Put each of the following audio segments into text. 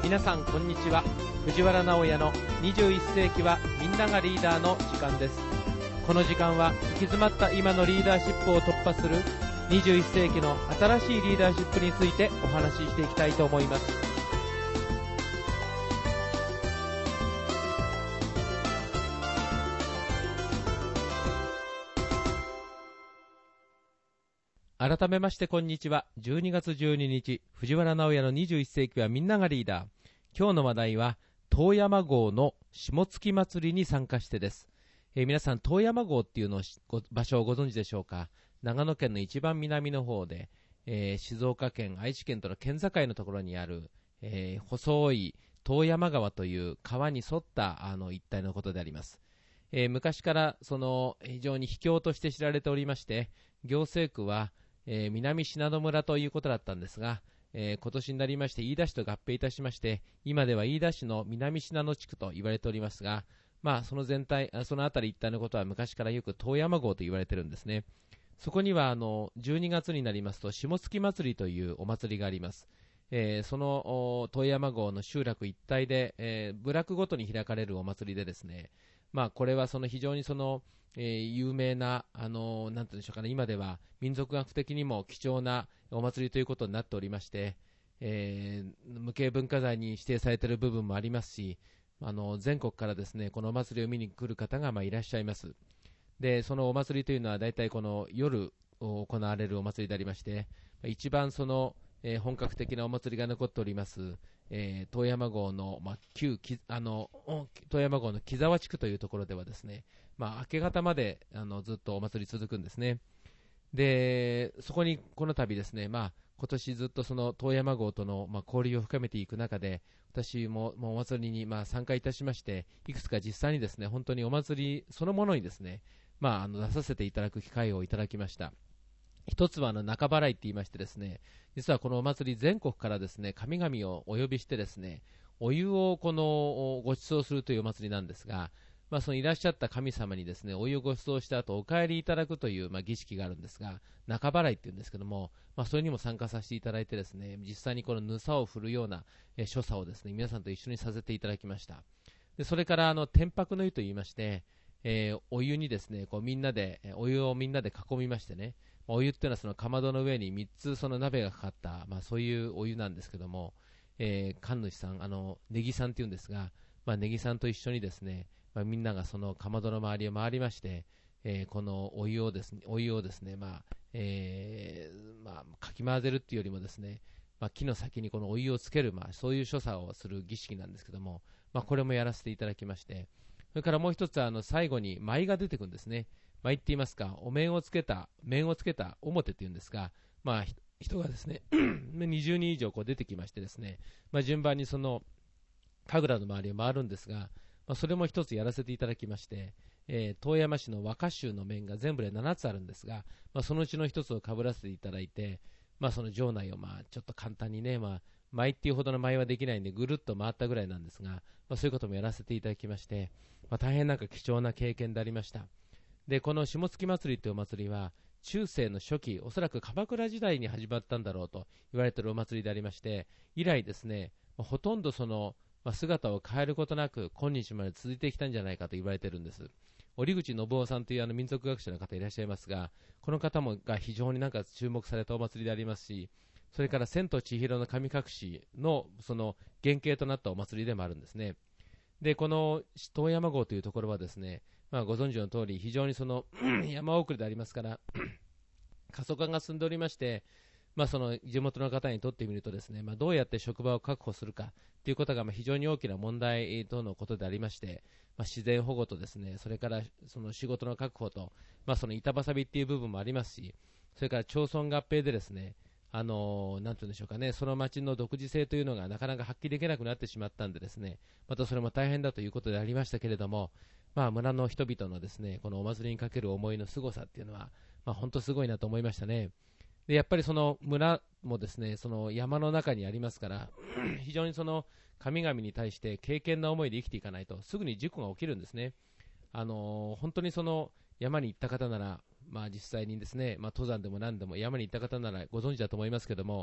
皆さんこんにちは。藤原直哉の21世紀はみんながリーダーの時間です。この時間は行き詰まった今のリーダーシップを突破する21世紀の新しいリーダーシップについてお話ししていきたいと思います。改めましてこんにちは。12月12日、藤原直哉の21世紀はみんながリーダー。今日の話題は、遠山郷の下月祭りに参加してです。皆さん、遠山郷っていうの場所をご存知でしょうか。長野県の一番南の方で、静岡県、愛知県との県境のところにある、細い遠山川という川に沿った一帯のことであります。昔から非常に秘境として知られておりまして、行政区は、南信濃村ということだったんですが、今年になりまして飯田市と合併いたしまして、今では飯田市の南信濃地区と言われておりますが、その辺り一帯のことは昔からよく遠山郷と言われてるんですね。そこには12月になりますと下月祭りというお祭りがあります。その遠山郷の集落一帯で、部落ごとに開かれるお祭りでですね、これは非常に有名ななんていうんでしょうかね、今では民族学的にも貴重なお祭りということになっておりまして、無形文化財に指定されている部分もありますし、全国からですねこのお祭りを見に来る方がいらっしゃいます。でそのお祭りというのは大体この夜行われるお祭りでありまして、一番本格的なお祭りが残っております、遠山郷の、遠山郷の木沢地区というところではですね、明け方までずっとお祭り続くんですね。でそこにこの度ですね、今年ずっと遠山郷との、交流を深めていく中で、私もお祭りに参加いたしまして、いくつか実際にですね本当にお祭りそのものにですね、出させていただく機会をいただきました。一つは中払いって言いましてですね、実はこのお祭り全国からですね神々をお呼びしてですね、お湯をご馳走するというお祭りなんですが、そのいらっしゃった神様にですねお湯をご馳走した後お帰りいただくという、儀式があるんですが、中払いっていうんですけども、それにも参加させていただいてですね、実際にこのぬさを振るような所作をですね皆さんと一緒にさせていただきました。でそれから天白の湯といいまして、お湯にですねみんなでお湯をみんなで囲みましてね、お湯っていうのはそのかまどの上に3つその鍋がかかった、そういうお湯なんですけども、神主さんネギさんっていうんですが、ネギさんと一緒にですね、みんながそのかまどの周りを回りまして、このお湯をですね、かき混ぜるっていうよりもですね、木の先にこのお湯をつける、そういう所作をする儀式なんですけども、これもやらせていただきまして、それからもう一つ最後に舞が出てくるんですね。舞って言いますか、面をつけた表っていうんですが、人がですね20人以上出てきましてですね、順番にその神楽の周りを回るんですが、それも一つやらせていただきまして、遠山市の和歌集の面が全部で7つあるんですが、そのうちの一つをかぶらせていただいて、その場内をちょっと簡単にね、舞っていうほどの舞はできないんでぐるっと回ったぐらいなんですが、そういうこともやらせていただきまして、大変貴重な経験でありました。でこの下月祭りというお祭りは中世の初期、おそらく鎌倉時代に始まったんだろうと言われているお祭りでありまして、以来ですねほとんど姿を変えることなく今日まで続いてきたんじゃないかと言われているんです。折口信夫さんという民族学者の方いらっしゃいますが、この方が非常に注目されたお祭りでありますし、それから千と千尋の神隠しの原型となったお祭りでもあるんですね。でこの遠山郷というところはですね、ご存知の通り非常に山奥でありますから過疎化が進んでおりまして、その地元の方にとってみるとですね、どうやって職場を確保するかということが非常に大きな問題とのことでありまして、自然保護とですね、それからその仕事の確保と、その板挟みっていう部分もありますし、それから町村合併でですね、なんていうんでしょうかね、その町の独自性というのがなかなか発揮できなくなってしまったんでですね、またそれも大変だということでありましたけれども、村の人々のですねこのお祭りにかける思いの凄さっていうのは、本当すごいなと思いましたね。でやっぱりその村もですねその山の中にありますから非常に神々に対して敬虔な思いで生きていかないとすぐに事故が起きるんですね。本当に山に行った方なら、実際にですね、登山でも何でも山に行った方ならご存知だと思いますけども、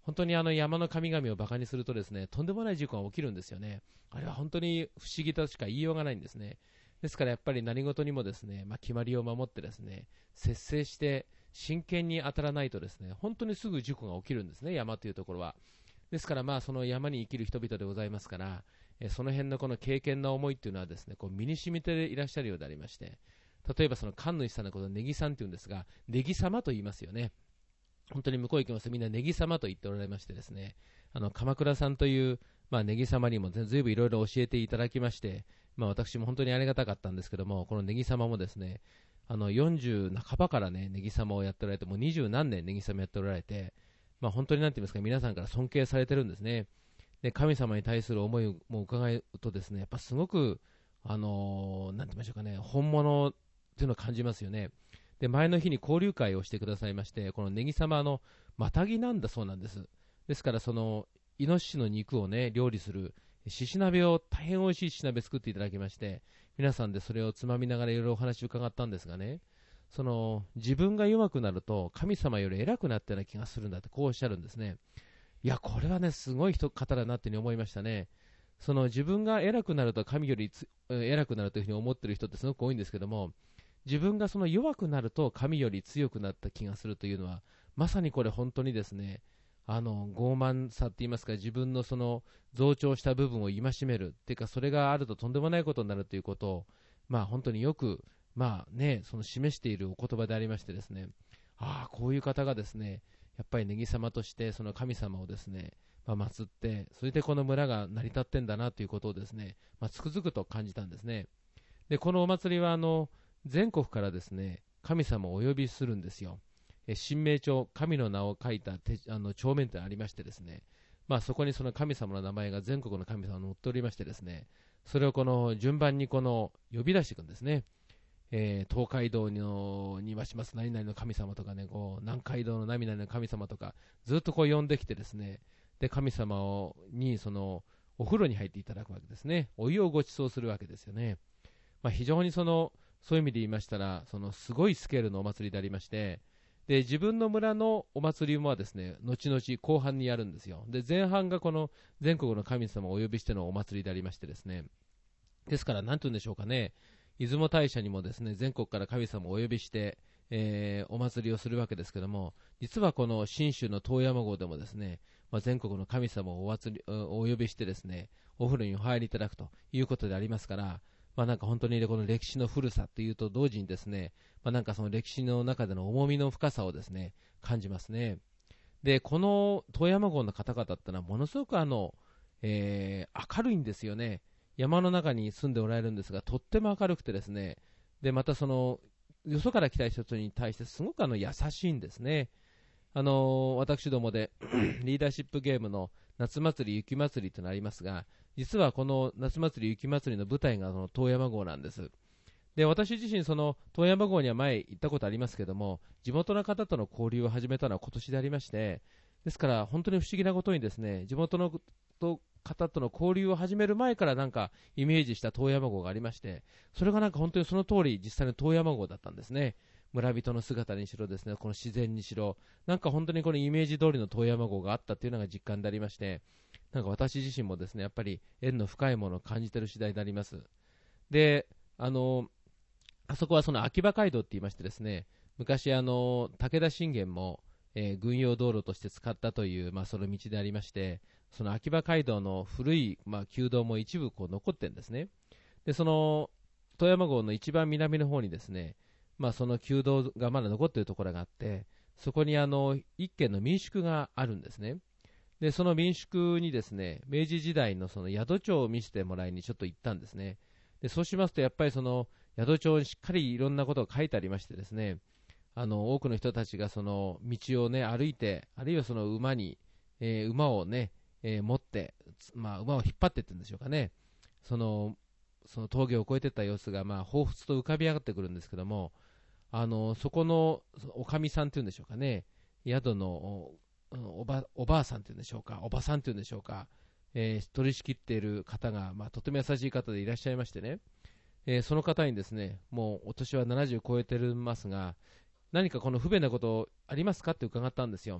本当に山の神々をバカにするとですね、とんでもない事故が起きるんですよね。あれは本当に不思議としか言いようがないんですね。ですからやっぱり何事にもですね、決まりを守ってですね、節制して真剣に当たらないとですね、本当にすぐ事故が起きるんですね、山というところは。ですからその山に生きる人々でございますから、その辺のこの経験な思いっていうのはですね、こう身に染みていらっしゃるようでありまして、例えばその神主さんのことをネギさんって言うんですが、ネギ様と言いますよね。本当に向こう行きますとみんなネギ様と言っておられましてですね、鎌倉さんという、ネギ様にもずいぶんいろいろ教えていただきまして、私も本当にありがたかったんですけども、このネギ様もですね、40半ばからね、ネギ様をやっておられて、もう20何年ネギ様やっておられて、本当になんて言いますか、皆さんから尊敬されてるんですね。で、神様に対する思いも伺うとですね、やっぱすごく、なんて言いましょうかね、本物っていうのを感じますよね。で、前の日に交流会をしてくださいまして、このネギ様マタギなんだそうなんです。ですから、イノシシの肉をね、料理する、獅子鍋を、大変美味しい獅子鍋作っていただきまして、皆さんでそれをつまみながらいろいろお話を伺ったんですがね、自分が弱くなると神様より偉くなったような気がするんだってこうおっしゃるんですね。いや、これはね、すごい方だなっていうふうに思いましたね。自分が偉くなると神より偉くなるというふうに思っている人ってすごく多いんですけども、自分が弱くなると神より強くなった気がするというのは、まさにこれ本当にですね、傲慢さって言いますか、自分の増長した部分を戒めるっていうか、それがあるととんでもないことになるということを、本当によく、示しているお言葉でありましてですね、こういう方がですね、やっぱりネギ様としてその神様をですね、祀って、それでこの村が成り立ってんだなということをですね、つくづくと感じたんですね。で、このお祭りは全国からですね、神様をお呼びするんですよ。神明帳、神の名を書いた帳面ってありましてですね、そこにその神様の名前が全国の神様に載っておりましてですね、それをこの順番に呼び出していくんですね。東海道に増します何々の神様とかね、南海道の何々の神様とか、ずっと呼んできてですね、で、神様にお風呂に入っていただくわけですね。お湯をご馳走するわけですよね。非常にそういう意味で言いましたら、すごいスケールのお祭りでありまして、で、自分の村のお祭りもですね、後々後半にやるんですよ。で、前半がこの全国の神様をお呼びしてのお祭りでありましてですね、ですから、なんて言うんでしょうかね、出雲大社にもですね、全国から神様をお呼びして、お祭りをするわけですけども、実はこの信州の遠山郷でもですね、全国の神様をお呼びしてですね、お風呂にお入りいただくということでありますから、なんか本当にこの歴史の古さというと同時にですね、なんかその歴史の中での重みの深さをですね、感じますね。で、この遠山郷の方々ってのはものすごく明るいんですよね。山の中に住んでおられるんですが、とっても明るくてですね、で、またよそから来た人に対してすごく優しいんですね。私どもでリーダーシップゲームの夏祭り雪祭りとなりますが、実はこの夏祭り雪祭りの舞台が遠山郷なんです。で、私自身遠山郷には前行ったことありますけども、地元の方との交流を始めたのは今年でありまして、ですから本当に不思議なことにですね、地元の方との交流を始める前からなんかイメージした遠山郷がありまして、それがなんか本当にその通り実際の遠山郷だったんですね。村人の姿にしろですね、この自然にしろ、なんか本当にこのイメージ通りの遠山郷があったというのが実感でありまして、なんか私自身もですね、やっぱり縁の深いものを感じている次第であります。で、あそこは秋葉街道って言いましてですね、昔武田信玄も、軍用道路として使ったという、その道でありまして、その秋葉街道の古い、旧道も一部残ってるんですね。で、富山郷の一番南の方にですね、その旧道がまだ残っているところがあって、そこに一軒の民宿があるんですね。で、その民宿にですね、明治時代のその宿帳を見せてもらいにちょっと行ったんですね。で、そうしますとやっぱり宿帳にしっかりいろんなことが書いてありましてですね、多くの人たちがその道をね、歩いて、あるいはその馬をね、持って、馬を引っ張ってってんでしょうかね。その峠を越えていった様子が、彷彿と浮かび上がってくるんですけども、そこのおかみさんというんでしょうかね、宿のおばあさんというんでしょうか、おばさんというんでしょうか、取り仕切っている方が、とても優しい方でいらっしゃいましてね、その方にですね、もうお年は70超えてますが、何かこの不便なことありますかって伺ったんですよ。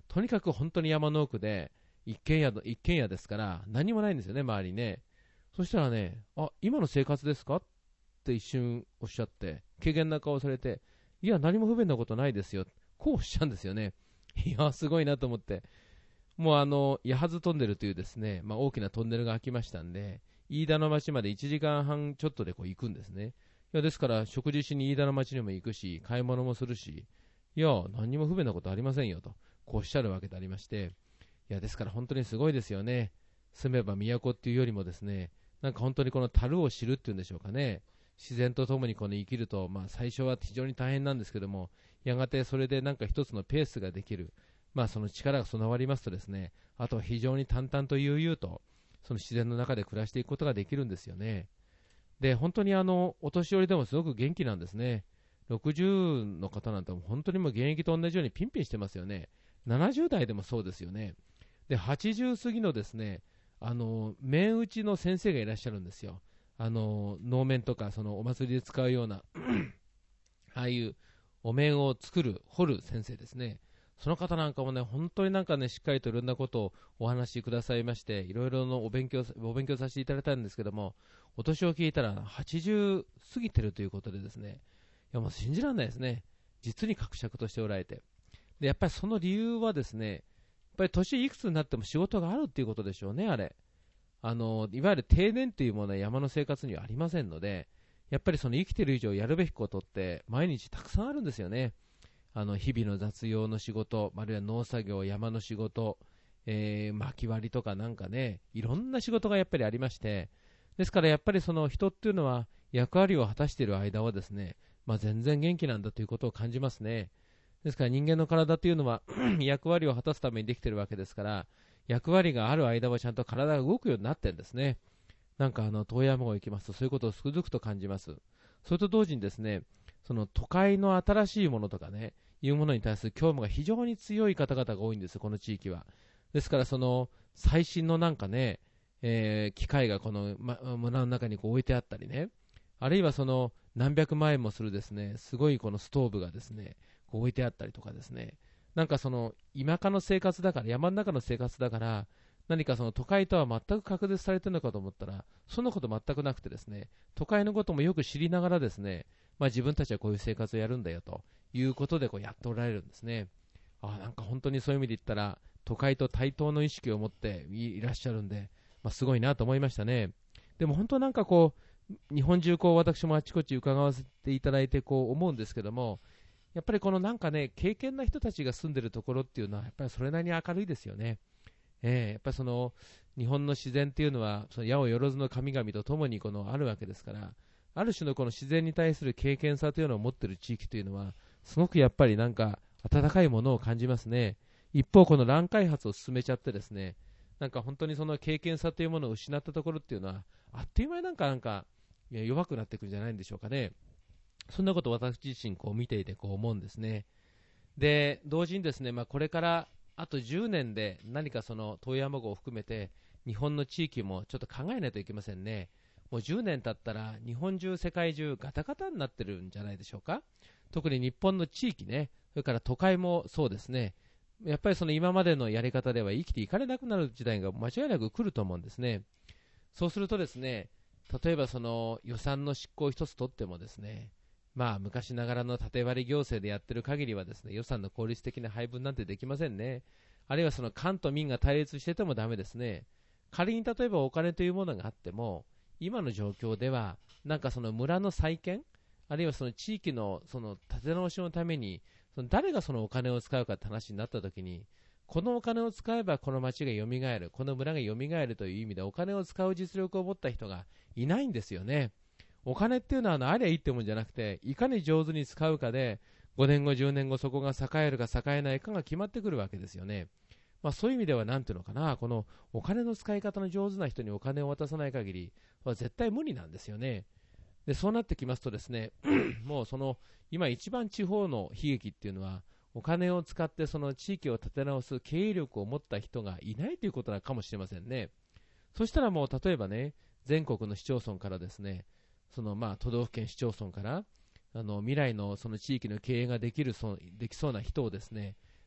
とにかく本当に山の奥で、一軒家ですから、何もないんですよね、周りね。そしたらね、今の生活ですかって一瞬おっしゃって、軽減な顔をされて、いや、何も不便なことないですよ。こうおっしゃるんですよね。いや、すごいなと思って。もう八幡トンネルというですね、大きなトンネルが開きましたんで、飯田の町まで1時間半ちょっとでこう行くんですね。いや、ですから、食事しに飯田の町にも行くし、買い物もするし、いや、何にも不便なことありませんよと、こうおっしゃるわけでありまして、いや、ですから本当にすごいですよね。住めば都っていうよりもですね、なんか本当にこの樽を知るっていうんでしょうかね。自然とともにこの生きると、最初は非常に大変なんですけども、やがてそれでなんか一つのペースができる。その力が備わりますとですね、あとは非常に淡々と悠々と、その自然の中で暮らしていくことができるんですよね。で、本当にお年寄りでもすごく元気なんですね。60の方なんて本当にもう現役と同じようにピンピンしてますよね。70代でもそうですよね。で、80過ぎのですね、面打ちの先生がいらっしゃるんですよ。能面とかそのお祭りで使うようなああいうお面を彫る先生ですね。その方なんかもね、本当になんかね、しっかりといろんなことをお話しくださいまして、いろいろのお勉強させていただいたんですけども、お年を聞いたら80過ぎてるということでですね、いやもう信じられないですね。実に格尺としておられて。で、やっぱりその理由はですね、やっぱり年いくつになっても仕事があるっていうことでしょうね、あれ。いわゆる定年というものは山の生活にはありませんので、やっぱりその生きてる以上やるべきことって毎日たくさんあるんですよね。日々の雑用の仕事、あるいは農作業、山の仕事、薪割りとかなんかね、いろんな仕事がやっぱりありまして、ですからやっぱりその人っていうのは役割を果たしている間はですね、全然元気なんだということを感じますね。ですから人間の体というのは役割を果たすためにできているわけですから、役割がある間はちゃんと体が動くようになってるんですね。なんか遠山郷行きますとそういうことをつくづくと感じます。それと同時にですね、その都会の新しいものとかね、いうものに対する興味が非常に強い方々が多いんです、この地域は。ですからその最新のなんかね、機械がこの、村の中にこう置いてあったりね、あるいはその何百万円もするですね、すごいこのストーブがですね、こう置いてあったりとかですね、なんかその田舎の生活だから、山の中の生活だから、何かその都会とは全く隔絶されてるのかと思ったら、そんなこと全くなくてですね、都会のこともよく知りながらですね、自分たちはこういう生活をやるんだよということでこうやっておられるんですね。なんか本当にそういう意味で言ったら、都会と対等の意識を持っていらっしゃるんで、すごいなと思いましたね。でも本当なんかこう、日本中こう私もあちこち伺わせていただいてこう思うんですけども、やっぱりこのなんかね、敬虔な人たちが住んでるところっていうのは、やっぱりそれなりに明るいですよね。やっぱりその日本の自然っていうのはその八百万の神々とともにこのあるわけですから、ある種のこの自然に対する敬虔さというのを持っている地域というのはすごくやっぱりなんか温かいものを感じますね。一方この乱開発を進めちゃってですね、なんか本当にその敬虔さというものを失ったところっていうのはあっという間になんか弱くなっていくんじゃないんでしょうかね。そんなことを私自身こう見ていてこう思うんですね。で同時にですね、これからあと10年で何かその遠山郷を含めて日本の地域もちょっと考えないといけませんね。もう10年経ったら日本中世界中ガタガタになってるんじゃないでしょうか。特に日本の地域ね、それから都会もそうですね。やっぱりその今までのやり方では生きていかれなくなる時代が間違いなく来ると思うんですね。そうするとですね、例えばその予算の執行一つとってもですね、昔ながらの縦割り行政でやってる限りはですね、予算の効率的な配分なんてできませんね。あるいはその官と民が対立しててもダメですね。仮に例えばお金というものがあっても、今の状況ではなんかその村の再建、あるいはその地域のその立て直しのために、その誰がそのお金を使うかって話になった時に、このお金を使えばこの町が蘇る、この村が蘇るという意味でお金を使う実力を持った人がいないんですよね。お金っていうのはありゃいいってもんじゃなくて、いかに上手に使うかで5年後10年後そこが栄えるか栄えないかが決まってくるわけですよね。そういう意味ではなんていうのかな、このお金の使い方の上手な人にお金を渡さない限りは絶対無理なんですよね。でそうなってきますとですねもうその今一番地方の悲劇っていうのは、お金を使ってその地域を立て直す経営力を持った人がいないということなのかもしれませんね。そしたらもう例えばね、全国の市町村からですね、その都道府県市町村から未来のその地域の経営ができそうな人をですね、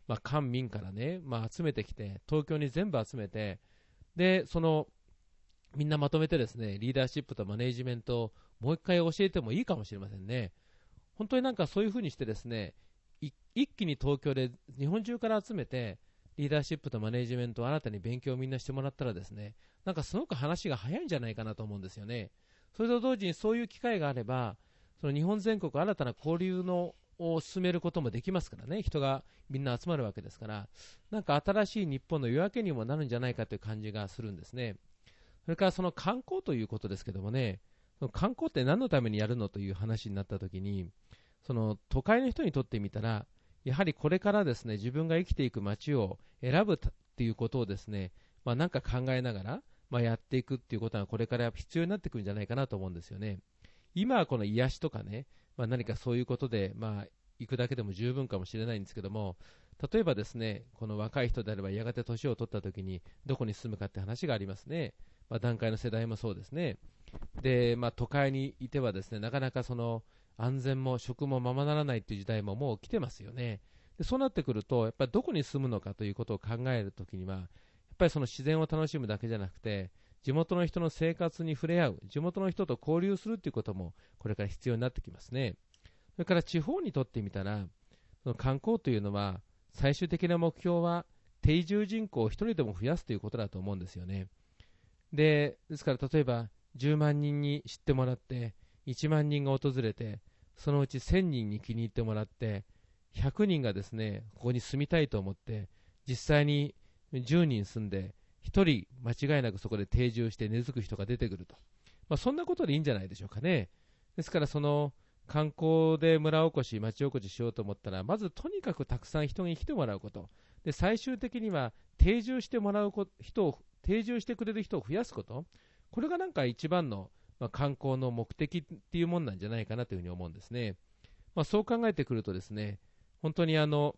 官民からね、集めてきて、東京に全部集めて、で、みんなまとめてですね、リーダーシップとマネジメントをもう一回教えてもいいかもしれませんね。本当になんかそういう風にしてですね、一気に東京で日本中から集めて、リーダーシップとマネジメントを新たに勉強をみんなしてもらったらですね、なんかすごく話が早いんじゃないかなと思うんですよね。それと同時にそういう機会があれば、その日本全国新たな交流を進めることもできますからね、人がみんな集まるわけですから、なんか新しい日本の夜明けにもなるんじゃないかという感じがするんですね。それからその観光ということですけどもね、その観光って何のためにやるのという話になったときに、その都会の人にとってみたら、やはりこれからですね、自分が生きていく街を選ぶっていうことをですね、なんか考えながら、やっていくっていうことがこれから必要になってくるんじゃないかなと思うんですよね。今はこの癒しとかね、何かそういうことで、行くだけでも十分かもしれないんですけども、例えばですね、この若い人であればやがて年を取ったときにどこに住むかって話がありますね。段階の世代もそうですね。で、都会にいてはですね、なかなかその安全も食もままならないという時代ももう来てますよね。でそうなってくると、やっぱりどこに住むのかということを考えるときには、やっぱりその自然を楽しむだけじゃなくて、地元の人の生活に触れ合う、地元の人と交流するということもこれから必要になってきますね。それから地方にとってみたら、その観光というのは最終的な目標は定住人口を一人でも増やすということだと思うんですよね。ですから例えば10万人に知ってもらって1万人が訪れて、そのうち1000人に気に入ってもらって100人がですねここに住みたいと思って実際に10人住んで1人間違いなくそこで定住して根付く人が出てくると、そんなことでいいんじゃないでしょうかね。ですからその観光で村おこし町おこししようと思ったら、まずとにかくたくさん人に来てもらうことで、最終的には定住してもらう人を定住してくれる人を増やすこと、これがなんか一番の、観光の目的っていうもんなんじゃないかなというふうに思うんですね。そう考えてくるとですね、本当に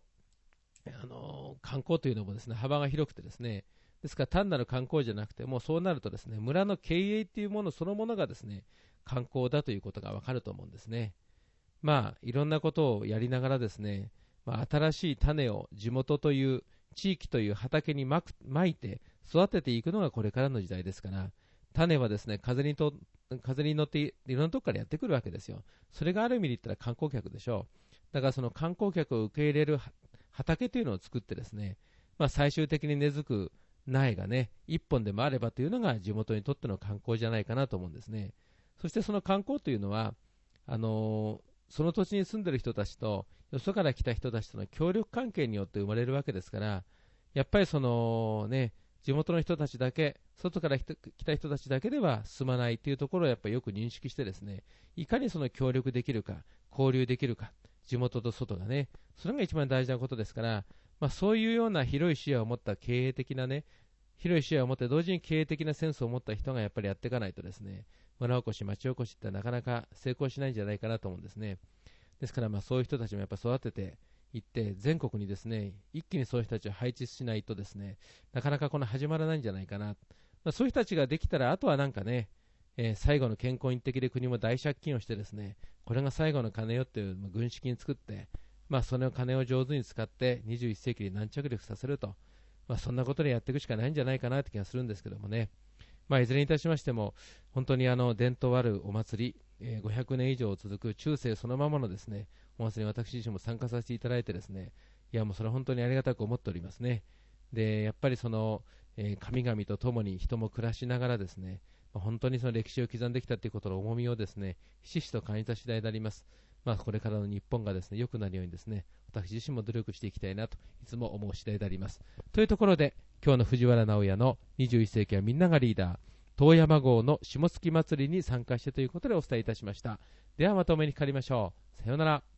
観光というのもですね幅が広くてですね、ですから単なる観光じゃなくて、もうそうなるとですね村の経営っていうものそのものがですね観光だということがわかると思うんですね。いろんなことをやりながらですね、新しい種を地元という地域という畑にまいて育てていくのがこれからの時代ですから、種はですね風に乗っていろんなところからやってくるわけですよ。それがある意味で言ったら観光客でしょう。だからその観光客を受け入れる畑というのを作ってですね、最終的に根付く苗がね一本でもあればというのが地元にとっての観光じゃないかなと思うんですね。そしてその観光というのはその土地に住んでいる人たちとよそから来た人たちとの協力関係によって生まれるわけですから、やっぱりそのね地元の人たちだけ、外から来た人たちだけでは進まないというところをやっぱりよく認識してですね、いかにその協力できるか交流できるか、地元と外がね、それが一番大事なことですから、そういうような広い視野を持った経営的なね、広い視野を持って同時に経営的なセンスを持った人がやっぱりやっていかないとですね、村おこし町おこしってなかなか成功しないんじゃないかなと思うんですね。ですからそういう人たちもやっぱ育てていって全国にですね一気にそういう人たちを配置しないとですねなかなか始まらないんじゃないかな。そういう人たちができたらあとはなんかね、最後の健康院的で国も大借金をしてですね、これが最後の金よっていう軍資金作って、その金を上手に使って21世紀に軟着陸させると、そんなことでやっていくしかないんじゃないかなって気がするんですけどもね。いずれにいたしましても本当に伝統あるお祭り、500年以上続く中世そのままのですねお祭りに私自身も参加させていただいてですね、いやもうそれは本当にありがたく思っておりますね。でやっぱりその、神々と共に人も暮らしながらですね、本当にその歴史を刻んできたということの重みをですねひしひしと感じた次第であります。これからの日本がですね良くなるようにですね私自身も努力していきたいなといつも思う次第であります。というところで今日の藤原直也の21世紀はみんながリーダー、遠山号の下月祭りに参加してということでお伝えいたしました。ではまたお目にかかりましょう。さようなら。